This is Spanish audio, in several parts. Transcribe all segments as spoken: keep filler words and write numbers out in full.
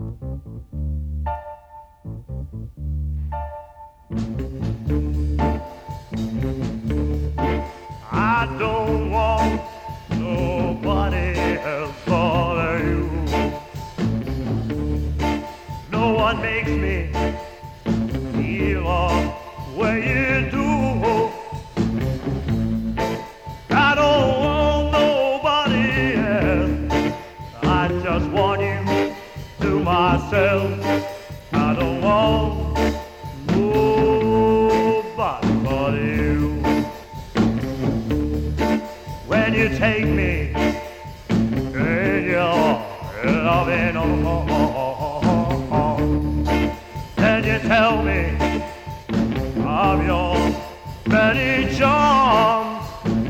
I don't want nobody else but you. No one makes me feel the way you do. I don't want nobody else. I just want you to myself. I don't want nobody but you. When you take me in your loving arms, then you tell me of your many charms.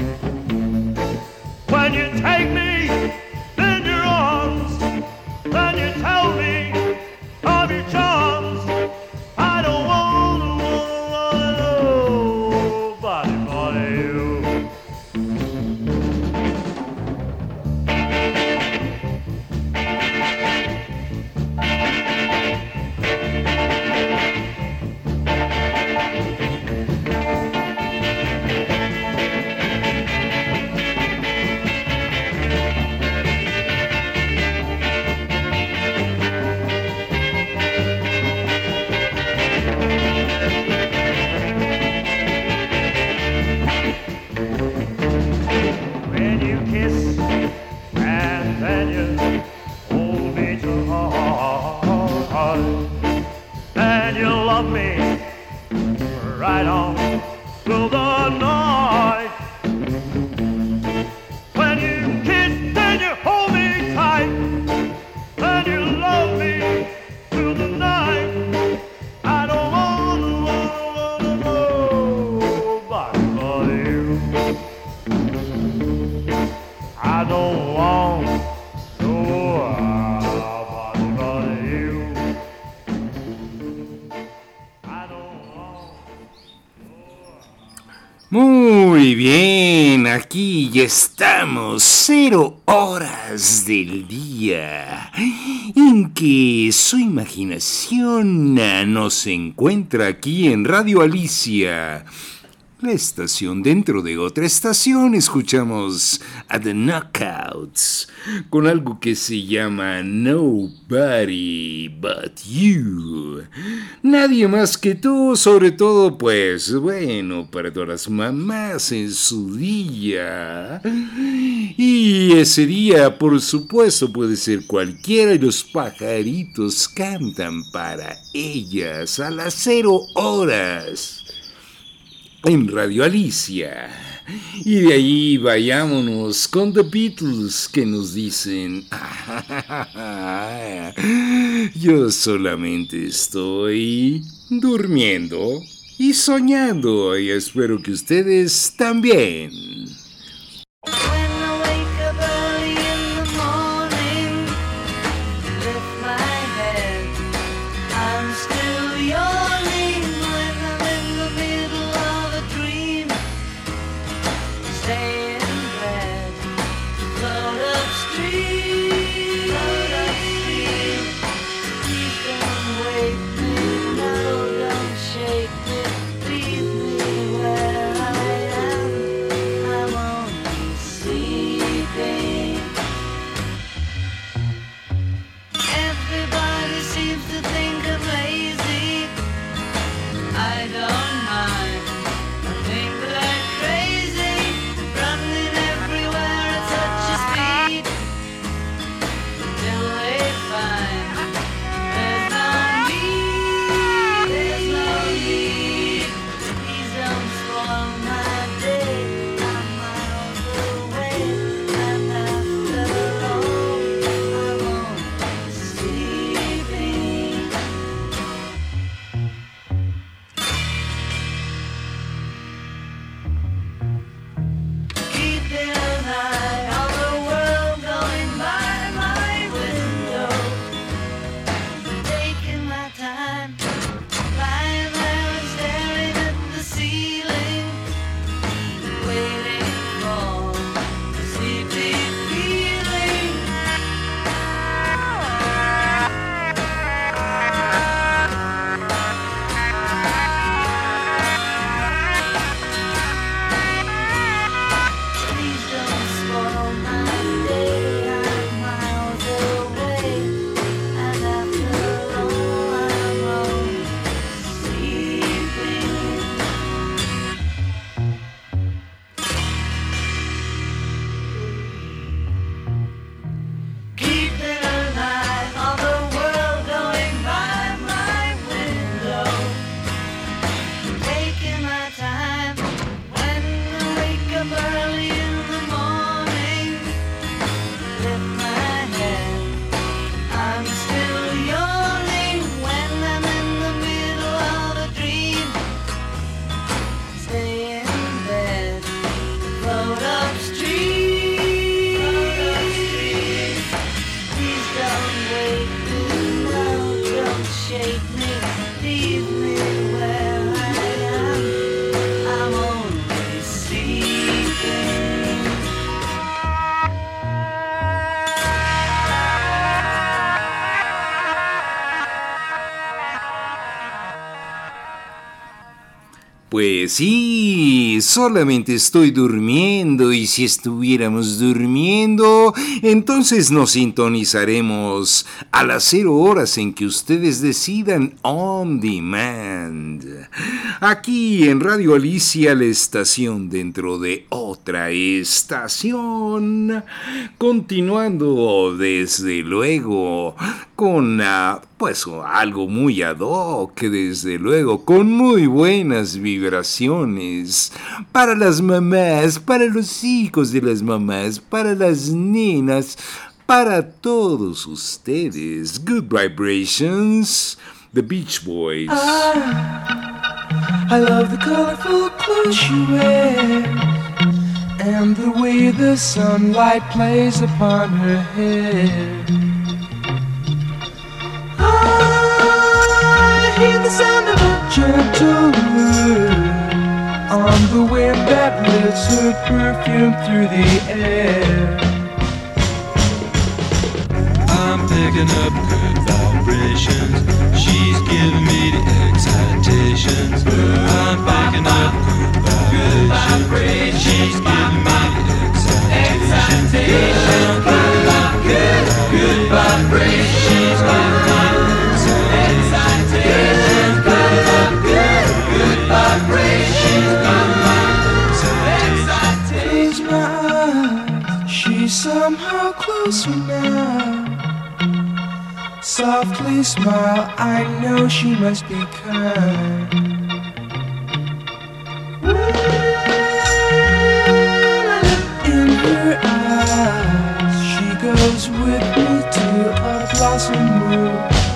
When you take me in your arms, then you tell me of your charms. I don't want nobody but you. When you kiss and then you hold me too hard, and you love me right on through the night. When you kiss and you hold me tight, and you love me through the night. I don't want nobody but you. I don't want nobody but you. I don't want Muy bien, aquí ya estamos, cero horas del día, en que su imaginación nos encuentra aquí en Radio Alicia, la estación dentro de otra estación. Escuchamos a The Knockouts con algo que se llama Nobody But You. Nadie más que tú, sobre todo, pues, bueno, para todas las mamás en su día. Y ese día, por supuesto, puede ser cualquiera y los pajaritos cantan para ellas a las cero horas. En Radio Alicia. Y de ahí vayámonos con The Beatles, que nos dicen: yo solamente estoy durmiendo y soñando, y espero que ustedes también. Shake me, leave me where I am. shake me, leave me where I am. I'm only sleeping. Pues sí, solamente estoy durmiendo y si estuviéramos durmiendo, entonces nos sintonizaremos a las cero horas en que ustedes decidan on demand. Aquí en Radio Alicia, la estación dentro de otra estación. Continuando desde luego con uh, pues algo muy ad hoc, desde luego, con muy buenas vibraciones para las mamás, para los hijos de las mamás, para las nenas, para todos ustedes. Good vibrations, the Beach Boys. I, I love the colorful clothes she wears and the way the sunlight plays upon her hair. I hear the sound of a gentle word on the wind that lifts her perfume through the air. I'm picking up good vibrations. She's giving me the excitations. I'm picking up good vibrations. She's giving me the excitations. I'm picking up good, good vibrations. She's giving me she's somehow closer now. Softly smile, I know she must be kind. In her eyes, she goes with me to a blossom room.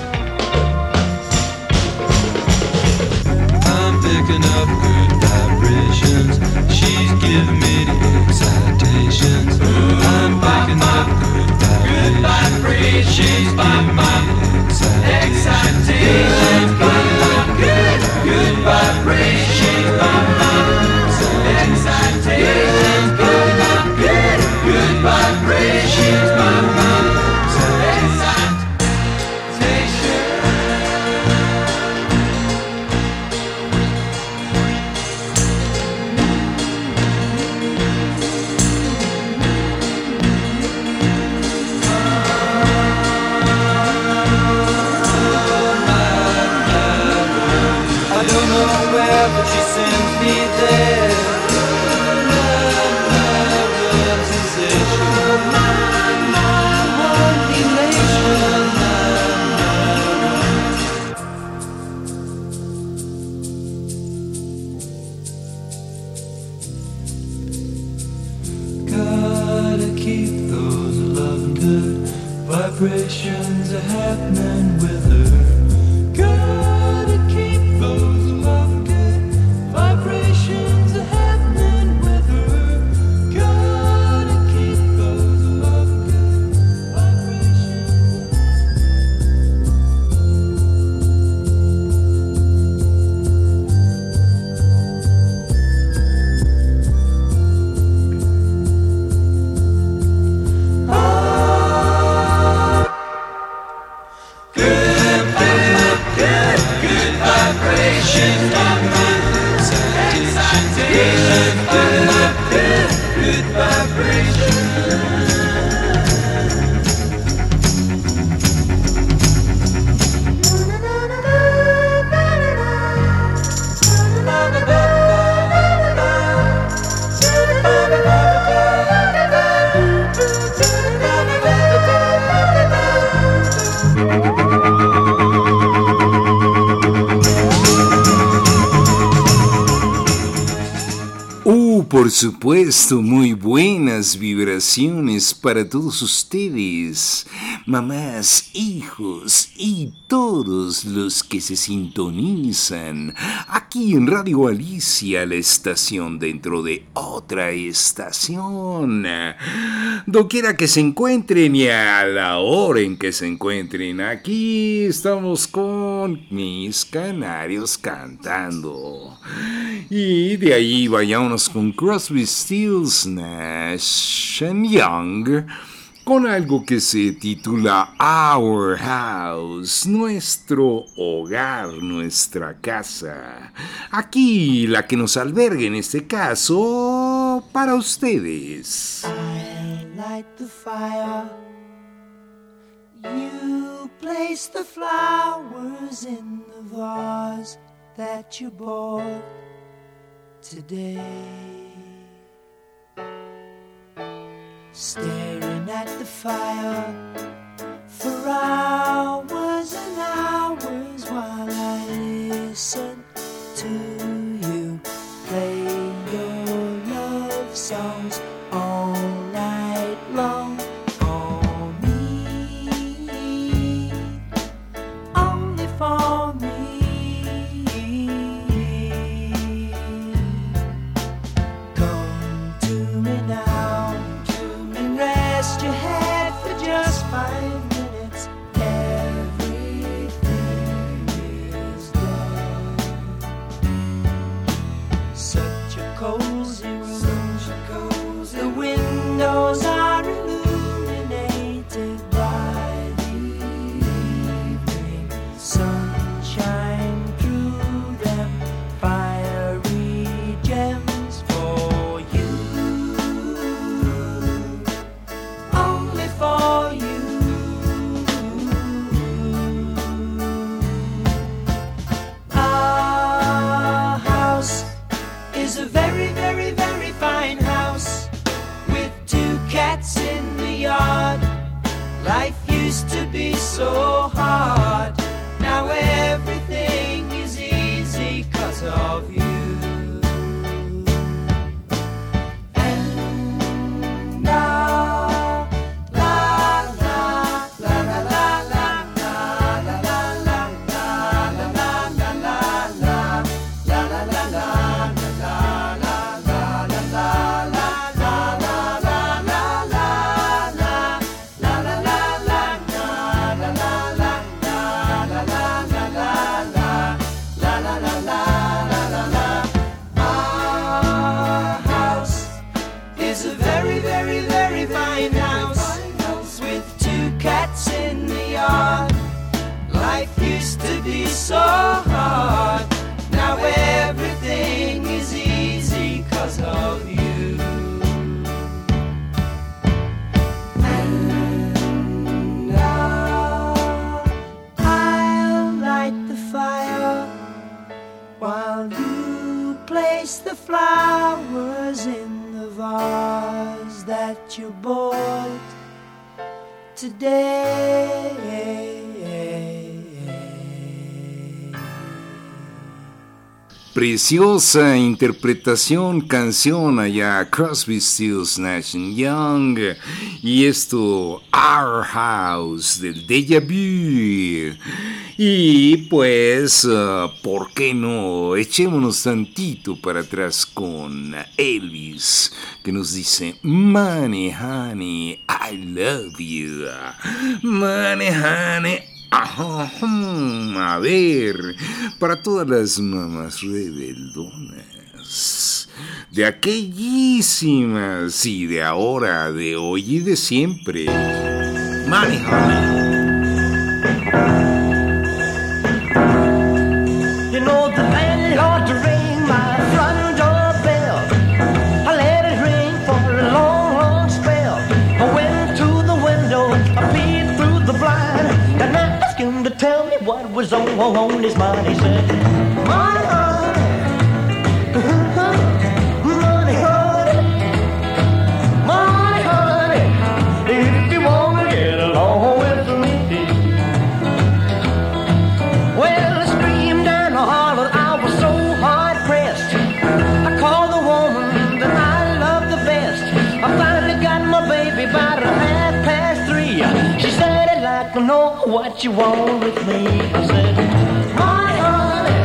I'm picking up good vibrations. She's giving me the excitations. I'm picking up good vibrations. She's giving me the excitations. Picking up good, good vibrations. She's giving me the excitations. Picking up good, good vibrations. She's giving me but she sends me there. Love, love, love sensation. My, my, one elation. Gotta keep those loving good vibrations are happening with her. Gotta keep those vibrations are happening with her. Gotta keep those love good vibrations. Ah, good, good, good, good vibrations. Excitation, good, good, good vibration. Por supuesto, muy buenas vibraciones para todos ustedes. mamás, hijos y todos los que se sintonizan aquí en Radio Alicia, la estación dentro de otra estación. Doquiera que se encuentren y a la hora en que se encuentren, aquí estamos con mis canarios cantando. Y de ahí vayámonos con Crosby, Stills, Nash and Young, con algo que se titula Our House, nuestro hogar, nuestra casa. Aquí la que nos albergue en este caso para ustedes. I light the fire. You place the flowers in the vase that you bought today. Staring at the fire for hours and hours while I listen to you play your love songs all night long. For me, only for me. Come to me now and rest your head for just five minutes. Everything is done. Such a cozy room. The windows are illuminated by the evening sunshine through them. Fiery gems for you, only for you. Our house is a very, very, very fine house with two cats in the yard. Life used to be so hard. Now everything is easy 'cause of you. And now, la la la la la la la la la la la la la la la la la la Our house is a very, very, very fine house with two cats in the yard. Life used to be so hard. Now everything is easy 'cause of you. And now I'll light the fire while you place the flowers in the vase that you bought today. Preciosa interpretación, canción allá, Crosby, Stills, Nash and Young. Y esto, Our House, del Deja Vu. Y pues, uh, ¿por qué no? Echémonos tantito para atrás con Elvis, que nos dice, Money, honey, I love you. Money, honey, a ver, para todas las mamás rebeldonas, de aquellísimas y de ahora, de hoy y de siempre. Money, honey. You know the landlord to ring my front door bell. I let it ring for a long, long spell. I went to the window, I peeped through the blind, and I asked him to tell me what was on, on his mind. He said, money, honey, money, honey, money, honey, if you want to get along with me. Well, I screamed and I hollered, I was so hard pressed. I called the woman that I love the best. I finally got my baby about a half past three. She said, what you want with me. I said, money, honey,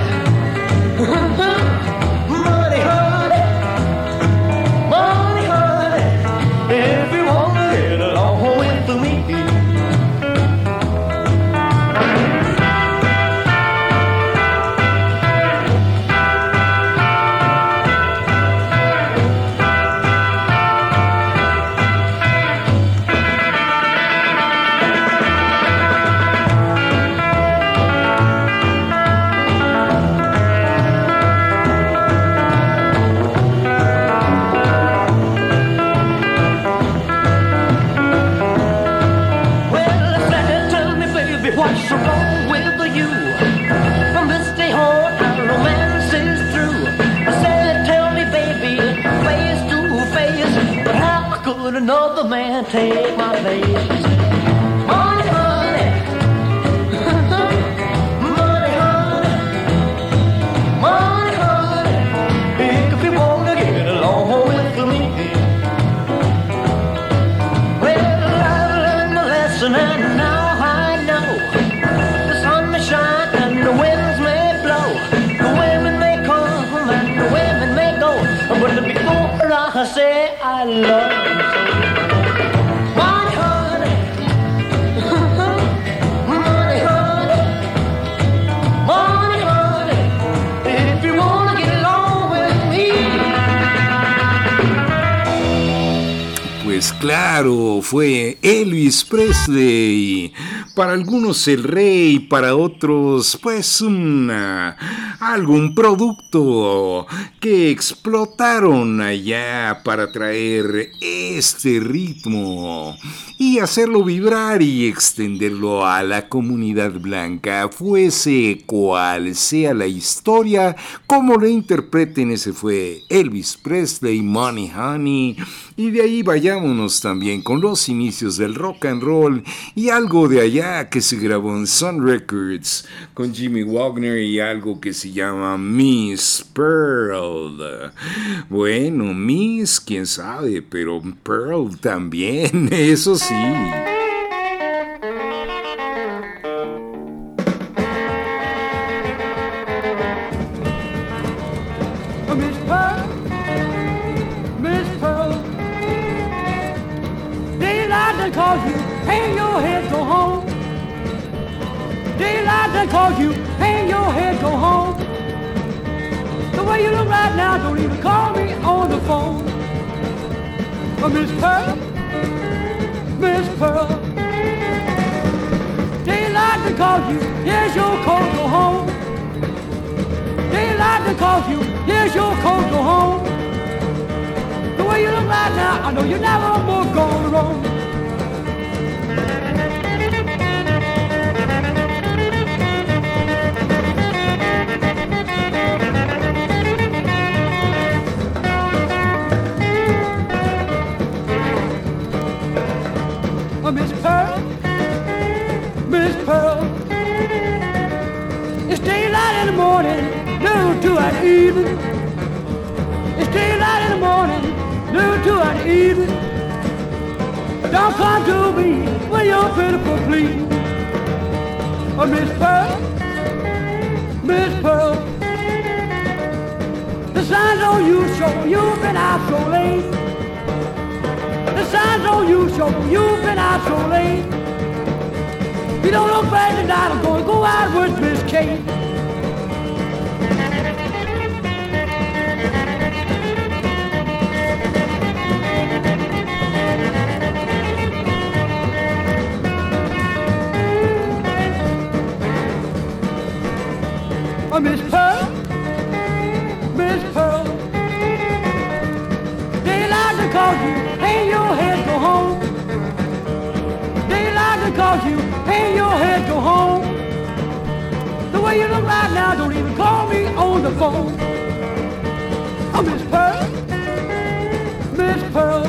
money, honey, money, honey, if you want to get along with me. What's wrong with you? From this day on, our romance is through. I said, tell me, baby, face to face, but how could another man take my place? Money, honey, money, honey, money, honey, if you wanna get along with me. Well, I've learned the lesson and now but before I say I love you so, money, honey, money, honey, money, honey, if you wanna get along with me. Pues claro, fue Elvis Presley. Para algunos el rey, para otros pues una, algún producto que explotaron allá para traer este ritmo y hacerlo vibrar y extenderlo a la comunidad blanca, fuese cual sea la historia, como lo interpreten. Ese fue Elvis Presley, Money Honey, y de ahí vayámonos también con los inicios del rock and roll y algo de allá que se grabó en Sun Records con Jimmy Wagner y algo que se llama Miss Pearl. Bueno, Miss, quién sabe, pero Pearl también, eso sí. Miss Pearl, Miss Pearl, daylight that calls you, hang your head, go home. Daylight that calls you, hang your head, go home. The way you look right now, don't even call me on the phone. Oh, Miss Pearl, Miss Pearl, daylight that calls you, here's your coat, go home. Daylight that calls you, here's your coat, go home. The way you look right now, I know you're never more gonna roam. Oh, Miss Pearl, Miss Pearl, it's daylight in the morning, noon to an evening. It's daylight in the morning, noon to an evening. Don't come to me when you're pitiful, please. Oh, Miss Pearl, Miss Pearl, the signs on you show you've been out so late. The signs on you show you've been out so late. You don't look bad tonight, I'm gonna go out with Miss Kate. Oh, Miss Pearl, Miss Pearl, daylight that calls you, hang your head, go home. Daylight that calls you, hang your head, go home. The way you look right now, don't even call me on the phone. Oh, Miss Pearl, Miss Pearl,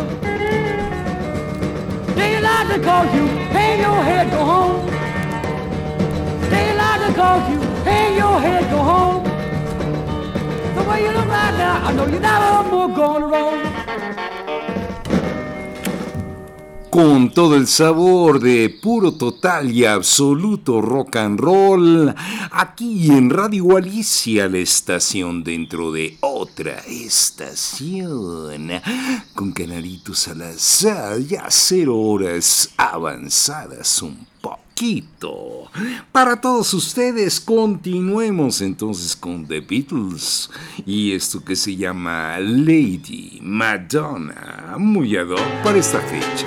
daylight that calls you, hang your head, go home. Daylight that calls you, hang your head, go home. The way you look right now, I know you're never more gonna roam. con todo el sabor de puro, total y absoluto rock and roll, aquí en Radio Alicia, la estación dentro de otra estación, con Canalito Salazar, ya cero horas avanzadas un poquito. Para todos ustedes, continuemos entonces con The Beatles y esto que se llama Lady Madonna, muy ad hoc para esta fecha.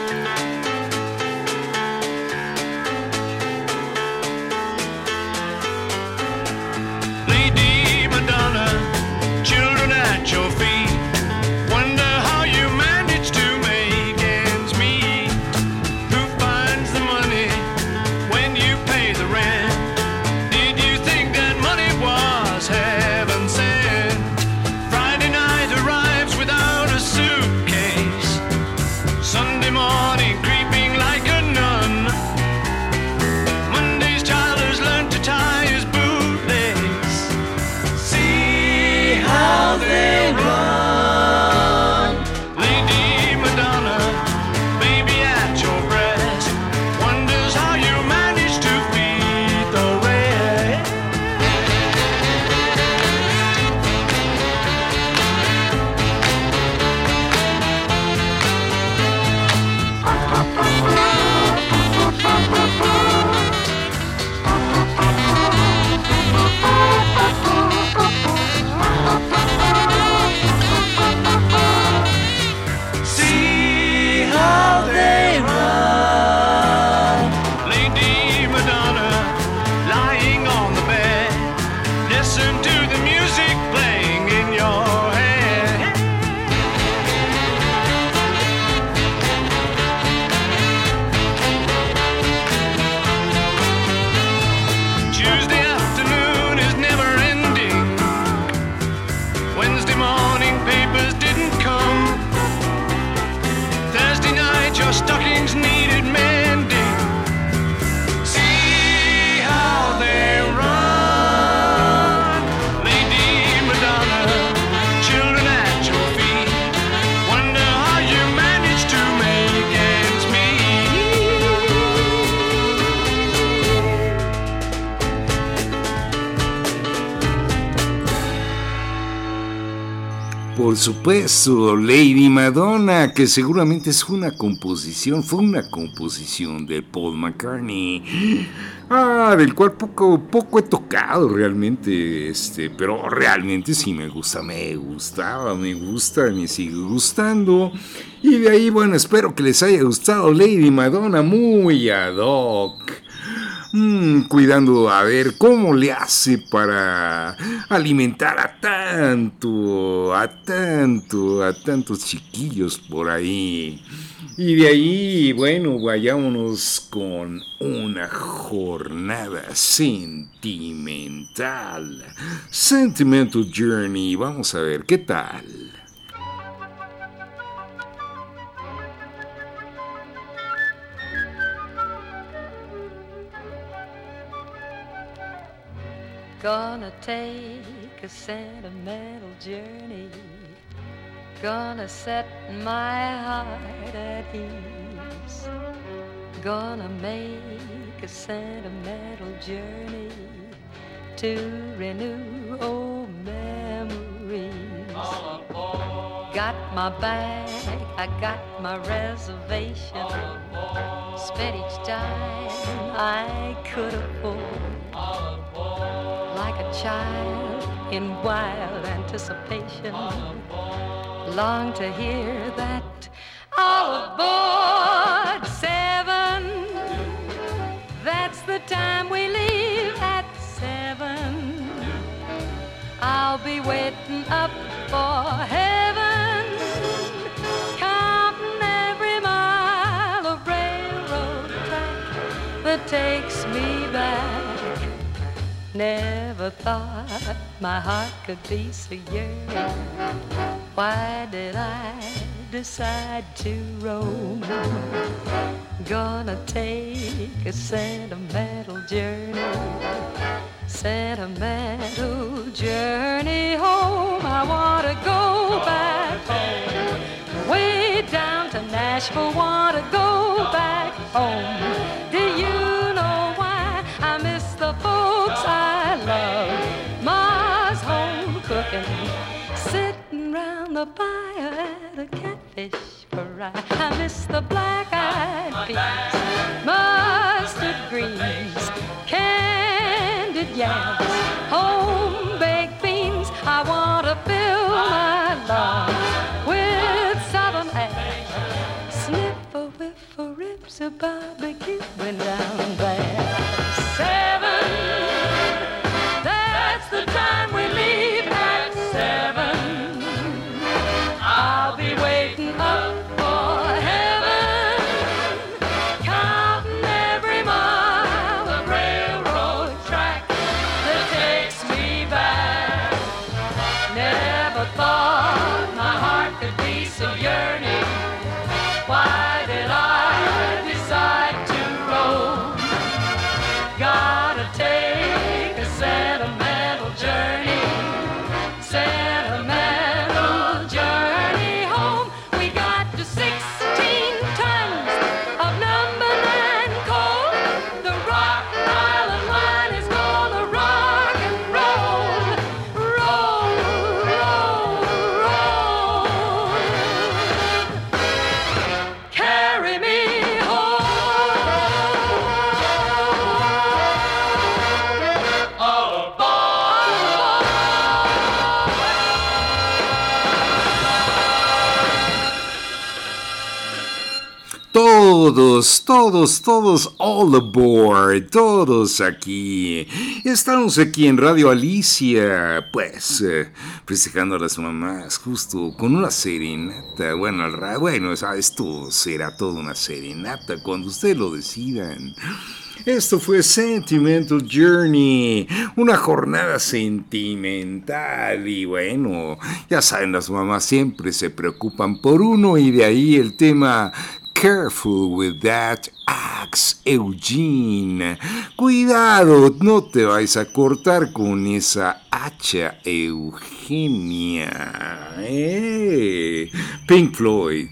Lady Madonna, children at your feet, wonder how you manage to make ends meet. Who finds the money when you pay the rent? Did you think that money was heaven sent? Friday night arrives without a suitcase, Sunday morning creeping like a nun. Monday's child has learned to tie his bootlace. See how they run. Lady Madonna, baby at your breast, wonders how you manage to feed the rest. See how they run. Lady Madonna, lying on the bed, listen to the music playing in your head. Tuesday afternoon is never ending. Wednesday morning papers didn't come. Thursday night your stockings needed mending. See how they run. Lady Madonna, children at your feet, wonder how you manage to make ends meet. Por supuesto, Lady Madonna, que seguramente es una composición, fue una composición de Paul McCartney, ah, del cual poco, poco he tocado realmente, este, pero realmente sí me gusta, me gustaba, me gusta, me sigue gustando. Y de ahí, bueno, espero que les haya gustado Lady Madonna, muy ad hoc. Mm, cuidando a ver cómo le hace para alimentar a tanto, a tanto, a tantos chiquillos por ahí. Y de ahí, bueno, vayámonos con una jornada sentimental. Sentimental Journey, vamos a ver qué tal. Gonna take a sentimental journey. Gonna set my heart at ease. Gonna make a sentimental journey to renew old memories. Got my bag, I got my reservation. Spent each dime I could afford. Like a child in wild anticipation, long to hear that all aboard seven. That's the time we leave at seven. I'll be waiting up for heaven, counting every mile of railroad track that takes me back. Never thought my heart could be so yearning. Why did I decide to roam? Gonna take a sentimental journey, sentimental journey home. I wanna go back home, way down to Nashville. vengeful, want to go back home. Do you know why I miss the folks I love? Ma's home cooking, sitting round the fire at a catfish fry. I miss the black-eyed peas, mustard greens, candied yams, home-baked beans. I want to fill my lungs with southern air, sniff a whiff of ribs of barbecue when down there. Seven, that's the time we leave at seven. I'll be waiting up for heaven, counting every mile of railroad track that takes me back. Never thought my heart could be so yearning. Why did I decide to roam? Gotta take a sentimental journey, sentimental journey home. We got to sixteen tons of number nine coal. The Rock Island line is gonna rock and roll, roll, roll, roll. Carry me home. All aboard. Todos, todos, todos, all aboard, todos aquí. Estamos aquí en Radio Alicia, pues, eh, festejando a las mamás, justo con una serenata. Bueno, al ra- bueno, o sea, esto será toda una serenata cuando ustedes lo decidan. Esto fue Sentimental Journey, una jornada sentimental y bueno, ya saben, las mamás siempre se preocupan por uno y de ahí el tema Careful with that axe, Eugene. Cuidado, no te vais a cortar con esa hacha, Eugenia. Eh, Pink Floyd.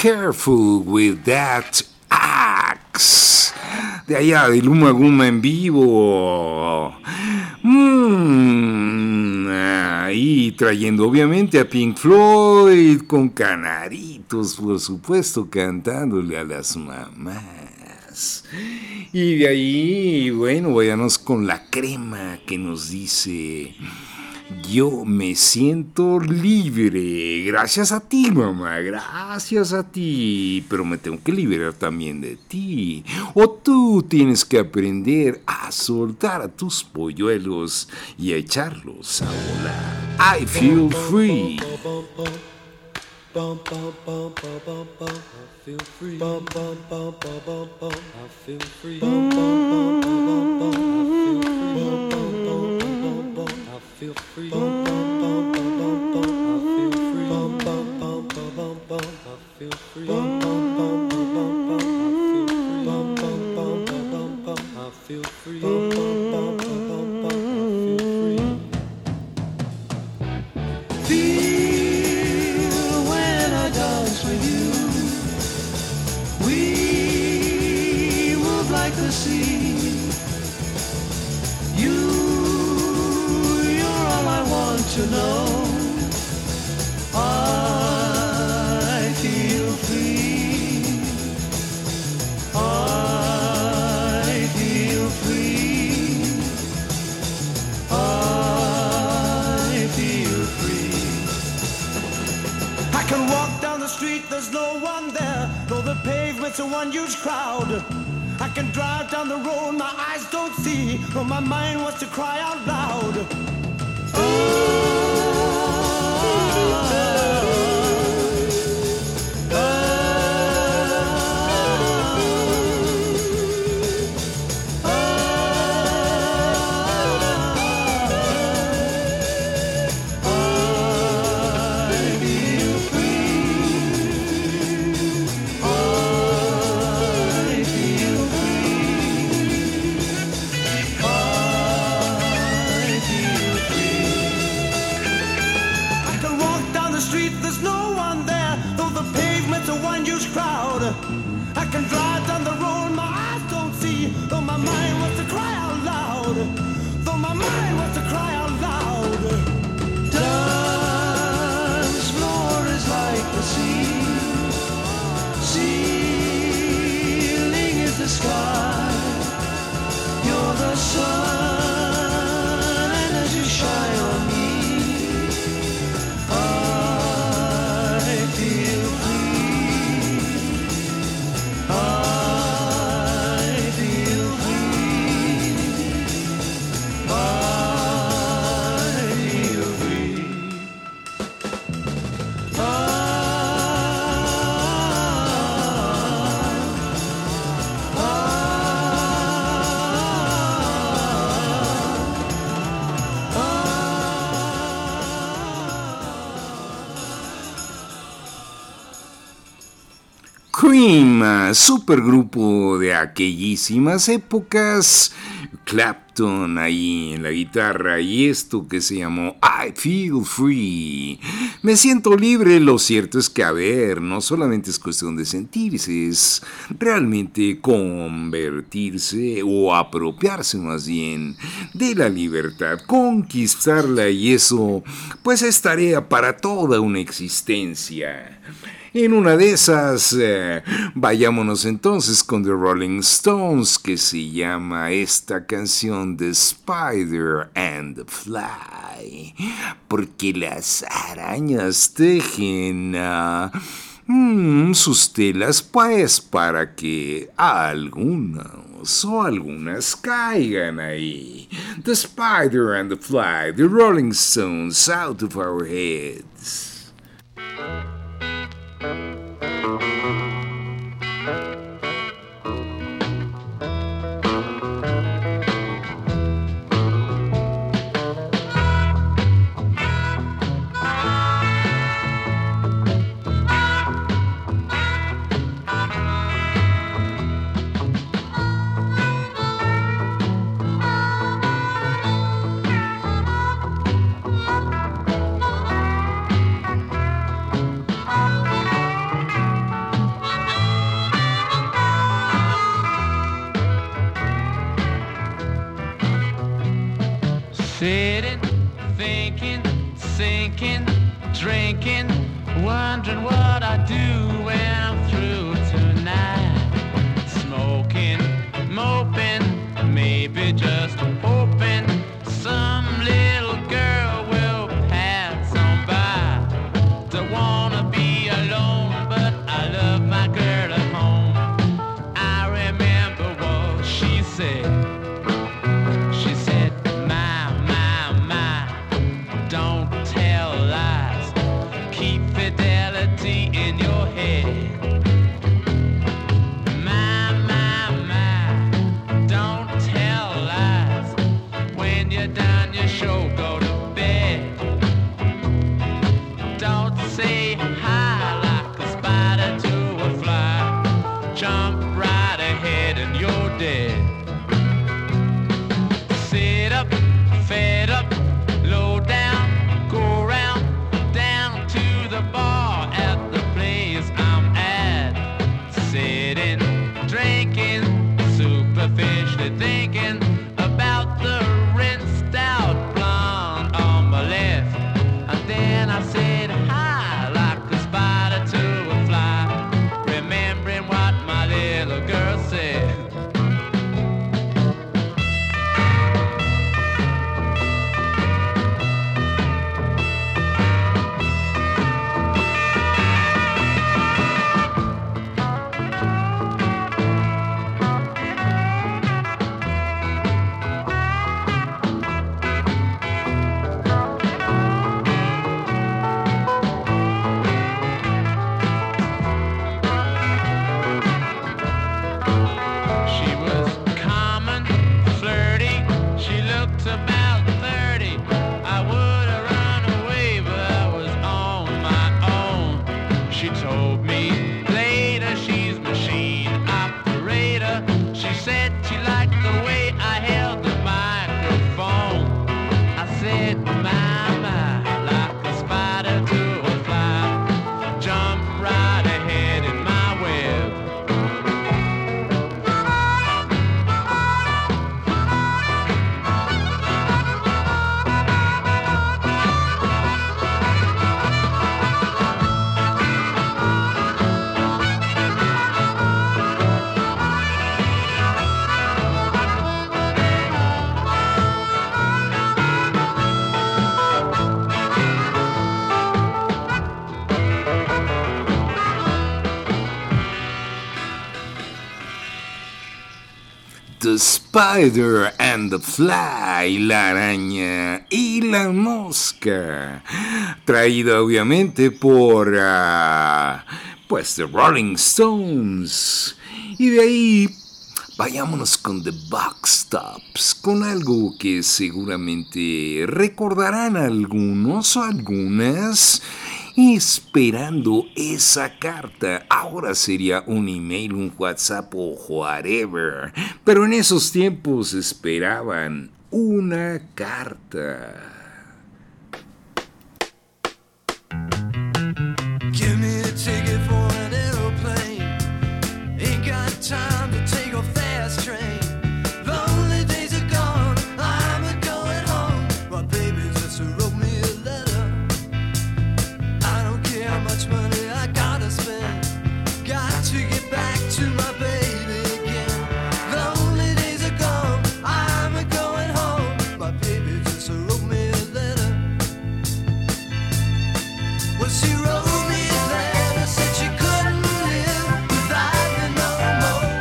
careful with that axe. De allá, de Luma Guma en vivo. Mm, ahí trayendo obviamente a Pink Floyd con canaritos, por supuesto, cantándole a las mamás. Y de ahí, bueno, váyanos con la crema que nos dice: yo me siento libre. Gracias a ti, mamá, gracias a ti. Pero me tengo que liberar también de ti. O tú tienes que aprender a soltar a tus polluelos y a echarlos a volar. I feel free. Feel free. Bum, bum, bum, bum, bum, I feel free. Bum, bum, bum, bum, bum, I feel free. Bum, bum, bum, bum, bum, I feel free. Bum, bum, bum, bum, bum, I feel free. Feel when I dance with you. We move like the sea. To know I feel free. I feel free. I feel free. I can walk down the street, there's no one there, though the pavement's a one huge crowd. I can drive down the road, my eyes don't see, but my mind wants to cry out loud. I can drive down the road, my eyes don't see, though my mind wants to cry out loud, though my mind wants to cry out loud. Dance floor is like the sea, ceiling is the sky, you're the sun, and as you shine on me, I feel free. Cream, supergrupo de aquellísimas épocas. Clapton ahí en la guitarra y esto que se llamó I Feel Free. Me siento libre, lo cierto es que, a ver, no solamente es cuestión de sentirse, es realmente convertirse o apropiarse más bien de la libertad, conquistarla, y eso pues es tarea para toda una existencia. En una de esas, eh, vayámonos entonces con The Rolling Stones, que se llama esta canción The Spider and the Fly, porque las arañas tejen uh, mm, sus telas pues para que algunos o algunas caigan ahí. The Spider and the Fly, The Rolling Stones, out of our heads. sinking, drinking, wondering what I do when I'm through tonight. Smoking, moping, maybe just hoping some little girl will pass on by. Don't wanna be alone, but I love my girl at home. I remember what she said. She said, my, my, my, don't tell lies. Keep fidelity in your head. My, my, my, don't tell lies. When you're done your show, go to bed. Don't say hi like a spider to a fly. Jump right ahead and you're dead. Sit up, fed up, low down, go round, down to the bar at the place I'm at. Sitting, drinking, superficially thinking about the rinsed out blonde on my left. And then I said hi like a spider to a fly, remembering what my little girl said. She was common, flirty. She looked about thirty. I would have run away, but I was on my own. She told me later she's machine operator. She said she liked the way I held the microphone. I said, my, my, like a spider to a fly. Jump right ahead in my web. The Spider and the Fly, la araña y la mosca, traída obviamente por uh, pues The Rolling Stones. Y de ahí vayámonos con The Box Tops, con algo que seguramente recordarán algunos o algunas, esperando esa carta. Ahora sería un email, un WhatsApp o whatever, pero en esos tiempos esperaban una carta. Give me a ticket for an aeroplane. Ain't got time to take a fast train. Lonely days are gone, I'm a going home. My baby just wrote me a letter. I don't care how much money I gotta spend. Got to get back to my baby again. Lonely days are gone, I'm a going home. My baby just wrote me a letter. Well, she wrote me a letter, said she couldn't live without me no more.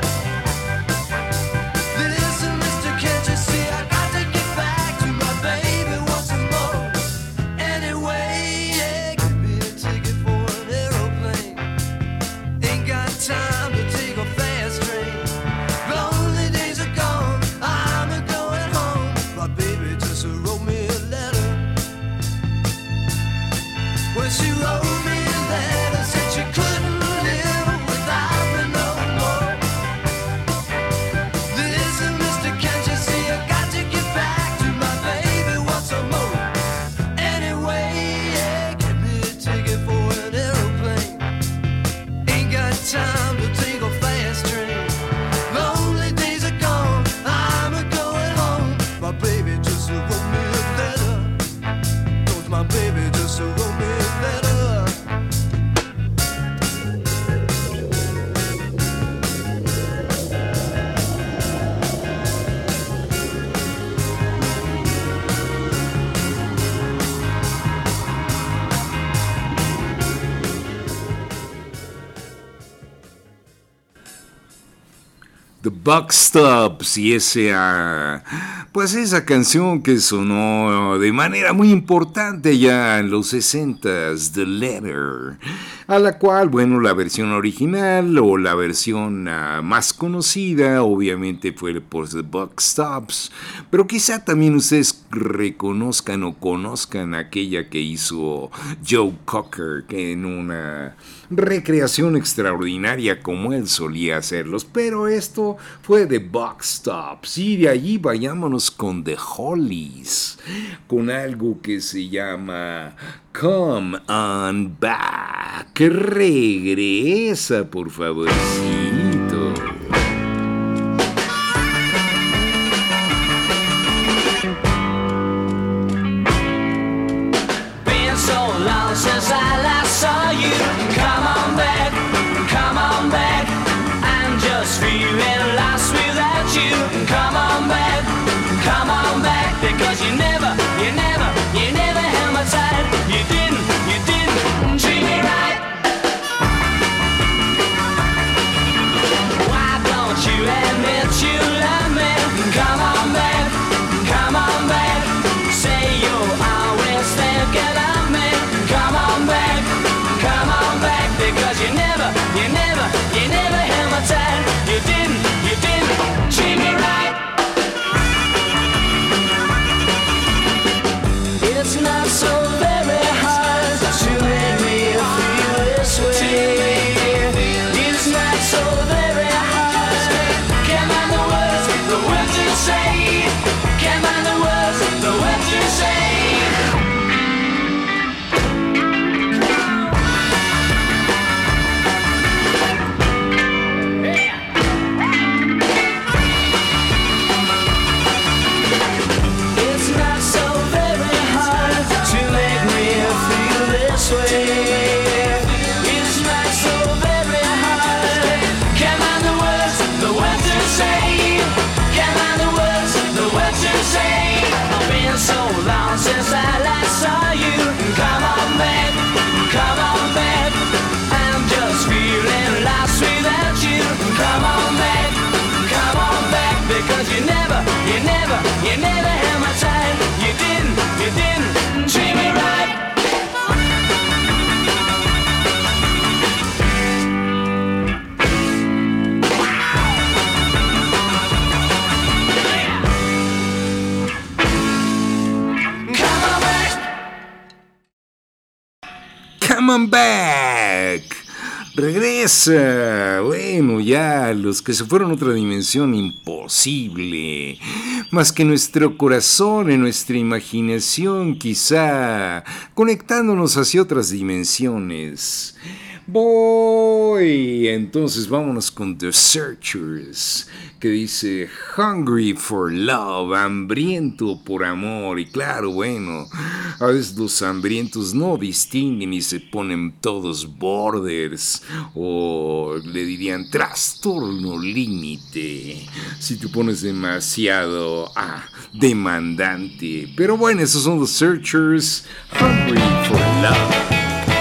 Listen, mister, can't you see I got to get back to my baby once more? Anyway, yeah, give me a ticket for an aeroplane. Ain't got time to take a fast train. Lonely days are gone, I'm a going home. My baby just wrote me a letter. Well, she wrote me a letter, said she couldn't live without me no more. Listen, mister, can't you see I got to get back to my baby once more? Anyway, yeah, give me a ticket for an aeroplane. Ain't got time to take a fast train. Lonely days are gone, I'm a going home. My baby just wrote me a letter. 'Cause my baby, just a romance letter. The Buck Stops y ese, uh, pues esa canción que sonó de manera muy importante ya en los sesentas, The Letter, a la cual, bueno, la versión original o la versión uh, más conocida obviamente fue por The Buck Stops, pero quizá también ustedes reconozcan o conozcan aquella que hizo Joe Cocker, que en una recreación extraordinaria como él solía hacerlos, pero esto fue The Buck Stops y de allí vayámonos con The Hollies, con algo que se llama Come On Back. Regresa, por favorcito. Been so long since I last saw you. Come on back, come on back. I'm just feeling lost without you. Come on back, come on back. Because you never, you never, you never held my side. You didn't, you didn't treat me right. Why don't you admit you love me? Come on back, come on back. Say you're always thinking of me. Come on back, come on back. Because you never, you never, you never held my side. You didn't, you didn't treat me right. It's not so very hard to make me feel this way. It's not so very hard. Can't find the words, the words to say. Can't find the words, the words to say. It's not so very hard to make me feel this way. It's not so very hard. Can't find the words, the words to say. Can't find the words, the words to say. It's been so long since I last saw you. Come on back, come on back. I'm just feeling lost without you. Come on back, come on back. Because you never, you never, you never held my side. You didn't, you didn't treat me right. Come on back. Come on back. Regresa. Bueno, ya los que se fueron a otra dimensión imposible. Más que nuestro corazón, en nuestra imaginación, quizá conectándonos hacia otras dimensiones. Voy. Entonces vámonos con The Searchers, que dice Hungry for Love, hambriento por amor. Y claro, bueno, a veces los hambrientos no distinguen y se ponen todos borders, o le dirían trastorno límite si te pones demasiado ah, demandante. Pero bueno, esos son The Searchers, Hungry for Love.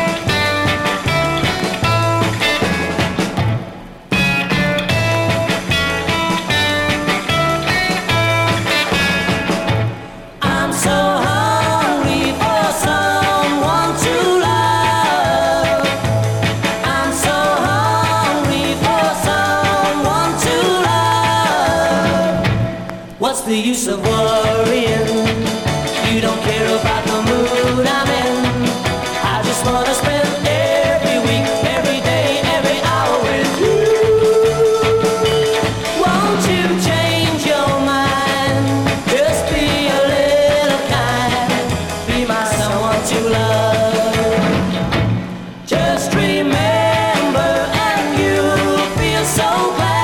The use of worrying. You don't care about the mood I'm in. I just wanna spend every week, every day, every hour with you. Won't you change your mind? Just be a little kind. Be my someone to love. Just remember and you'll feel so glad.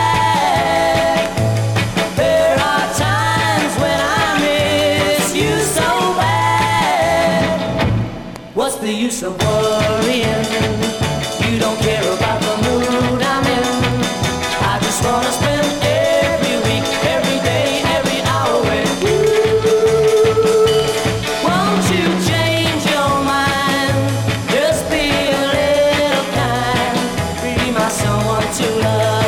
the use of worrying? You don't care about the mood I'm in. I just wanna spend every week, every day, every hour with you. Won't you change your mind? Just be a little kind. Be my someone to love.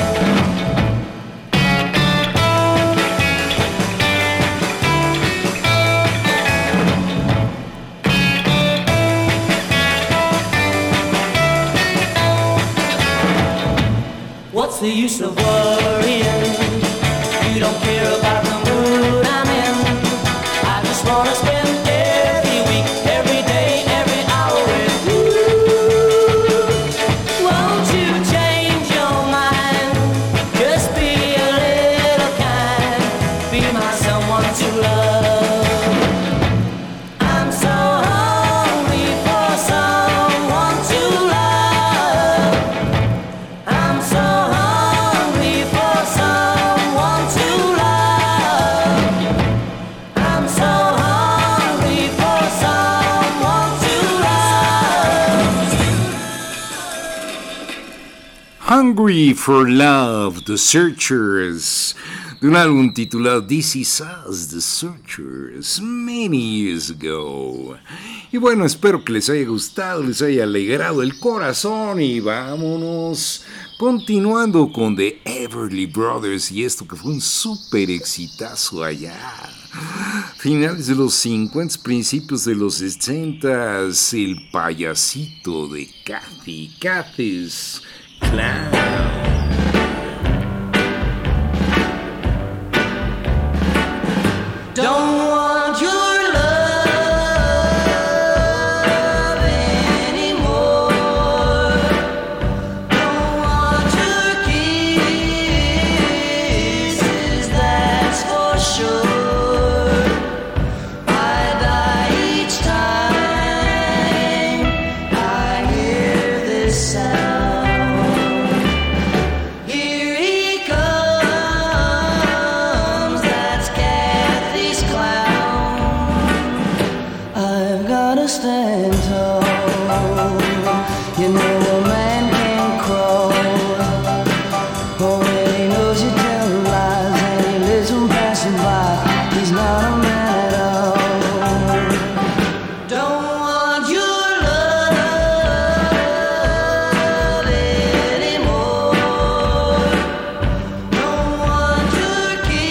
What's the use of worrying? You don't care about the mood I'm in. I just wanna spend every week, every day, every hour with you. Won't you change your mind? Just be a little kind. Be my someone to love. I'm so hungry for someone to love. I'm so hungry for someone to love. I'm so hungry for someone to love. Hungry for Love, The Searchers, de un álbum titulado This Is Us, The Searchers, many years ago. Y bueno, espero que les haya gustado, les haya alegrado el corazón y vámonos continuando con The Everly Brothers y esto que fue un súper exitazo allá. Finales de los cincuenta, principios de los sesenta, el payasito de Kathy, Kathy's Clown. Don't want your love anymore. Don't want your kisses, that's for sure. I die each time I hear this sound. Here he comes, that's Kathy's clown. I've gotta stand tall. You know a man can't crawl. Oh, when he knows you tell lies and he lives on passing by, he's not a man at all. Don't want your love anymore. Don't want your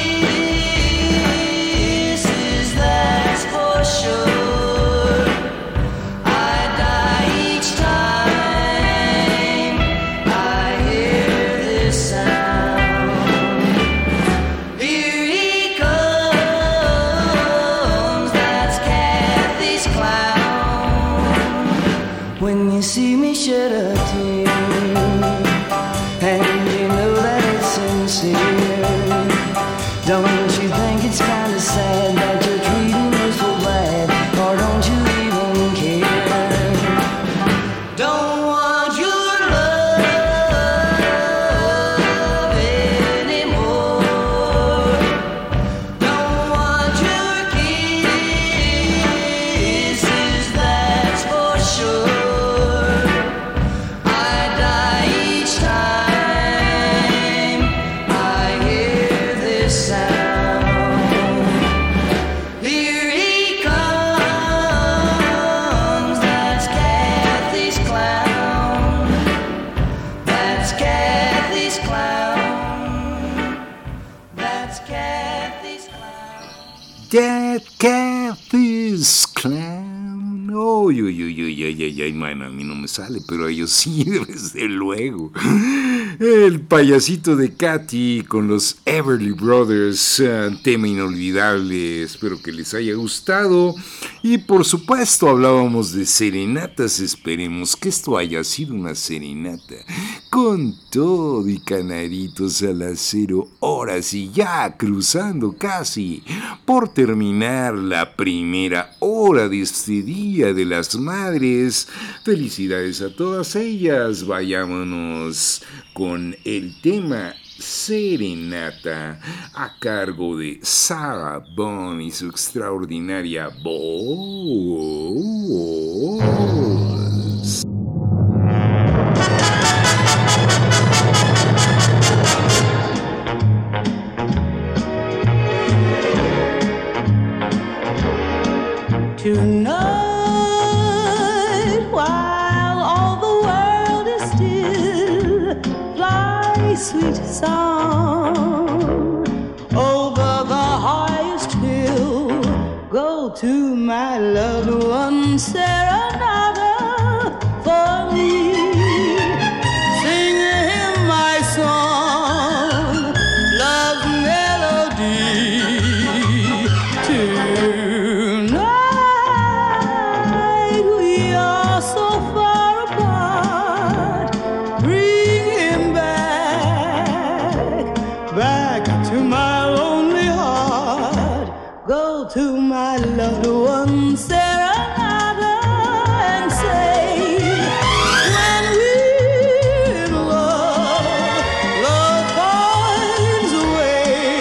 kisses, that's for sure. I die each time I hear this sound. Here he comes, that's Kathy's clown. When you see me shed a tear, and you know that it's sincere, don't you think it's kinda sad that you're treating me so bad, or don't you even care? Don't want your love anymore. Don't want your kisses, that's for sure. I die each time I hear this sound. Here he comes, that's Kathy's clown. That's Kathy's clown. That's Kathy's clown. That Kathy's Clown. Uy, uy, uy, uy, uy, uy, uy, bueno, a mí no me sale, pero a ellos sí, desde luego. El payasito de Kathy con los Everly Brothers, uh, tema inolvidable, espero que les haya gustado. Y por supuesto hablábamos de serenatas, esperemos que esto haya sido una serenata con todo y canaritos a las cero horas y ya cruzando casi por terminar la primera hora de este Día de las Madres. Felicidades a todas ellas, vayámonos con el tema Serenata a cargo de Sarah Vaughan y su extraordinaria voz. to my loved one, serenade for me. Sing him my song, love's melody. Tonight we are so far apart. Bring him back, back to my lonely heart. Go to my loved one, serenade, and say, when we're in love, love finds a way.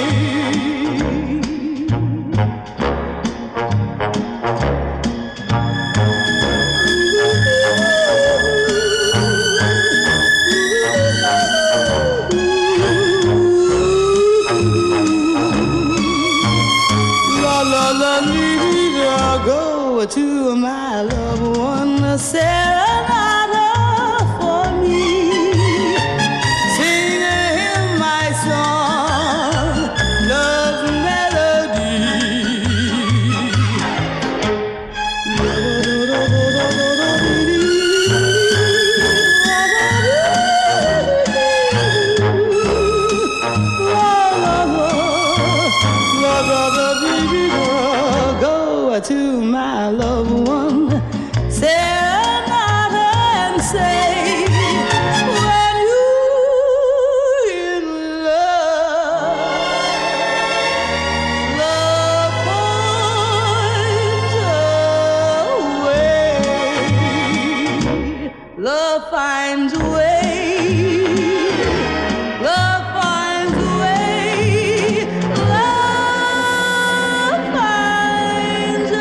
La la la dee da, go to my loved one, a serenade for me. Sing him my song, love's melody. Go to my loved one, serenade and say, when you're in love, love finds a way. Love finds a way. Love finds a way. Love finds a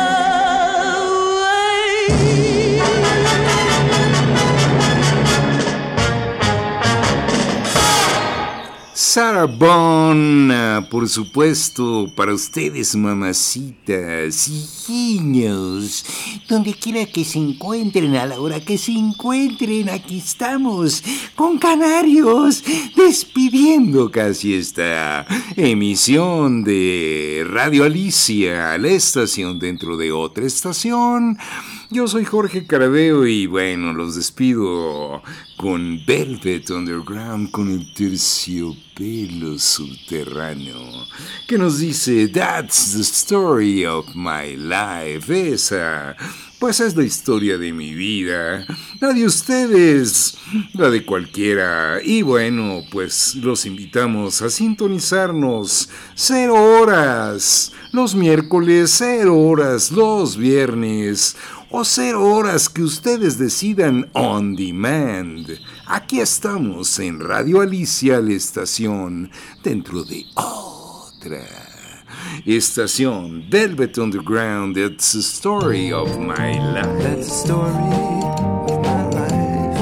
Sarah Vaughan, por supuesto, para ustedes, mamacitas y genios, donde quiera que se encuentren, a la hora que se encuentren, aquí estamos, con Canarios, despidiendo casi esta emisión de Radio Alicia, la estación dentro de otra estación. Yo soy Jorge Caraveo y bueno, los despido con Velvet Underground, con el terciopelo subterráneo, que nos dice, that's the story of my life. Esa, pues es la historia de mi vida, la de ustedes, la de cualquiera. Y bueno, pues los invitamos a sintonizarnos cero horas los miércoles, cero horas los viernes, o cero horas que ustedes decidan on demand. Aquí estamos en Radio Alicia, la estación dentro de otra estación. Velvet Underground, it's the story of my life. That's the story of my life.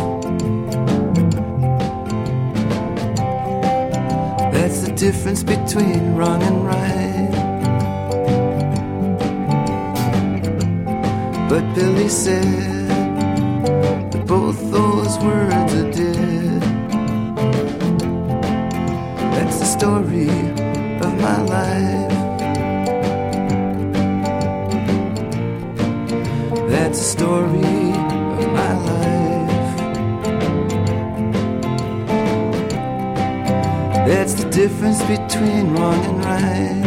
That's the difference between wrong and right. But Billy said that both those words are dead. That's the story of my life. That's the story of my life. That's the difference between wrong and right.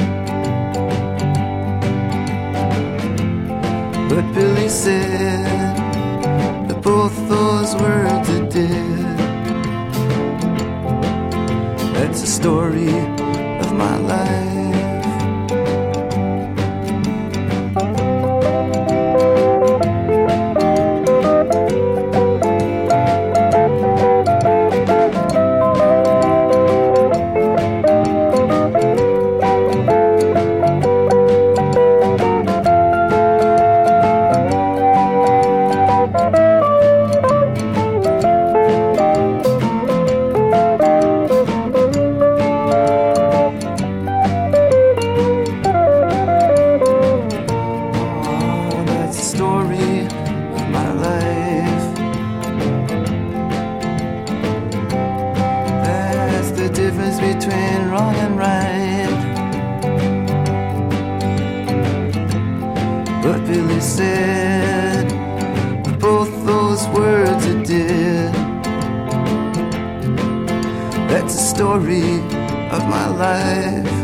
But Billy said that both those words are dead. That's the story of my life. story of my life.